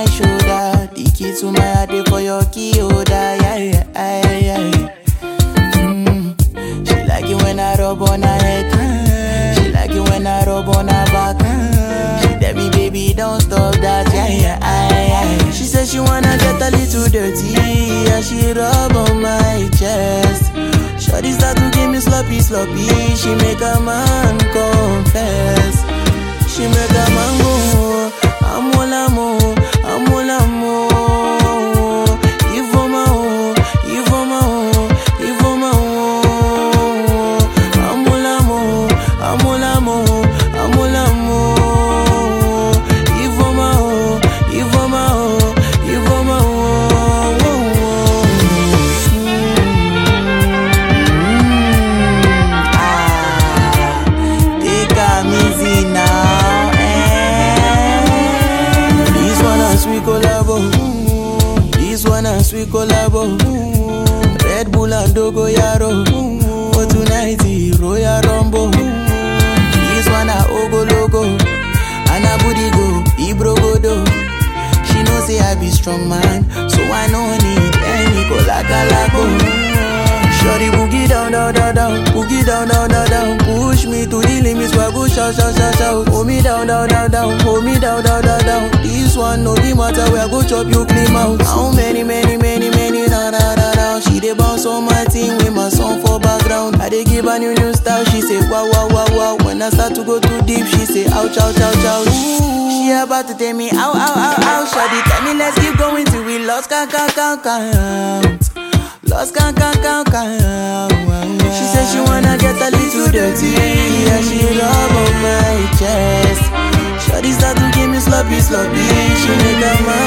shoulder. The key to my heart dey for your key holder. Yeah, yeah, yeah. She like it when I rub on her head. She like it when I rub on her back. She tell me, baby, don't stop that. Yeah, yeah. She said she wanna get a little dirty. Yeah, she rub on my chest. Shawty start to give me sloppy. She make a man confess. She make a man go, I'm all amour. Sweet collabo, Red Bull and Dogo Yaro. For tonight, Royal Rumble. This one a Ogo Logo, and a booty go, Ibro Godo. She know say I be strong man, so I no need any Colacalago. Shorty boogie down, boogie down. Push me to the limits, where go shout. Hold me down, hold me down. This one no be matter, where go chop you clean out. How many, da. She dey bounce on my team with my song for background. I dey give her new style, she say wow. When I start to go too deep, she say ouch. Ooh, she about to tell me ow. Shorty tell me let's keep going till we lost count. Lost count. She said she wanna get a little dirty. Yeah, she rub on my chest. Shawty start to give me sloppy. She make a man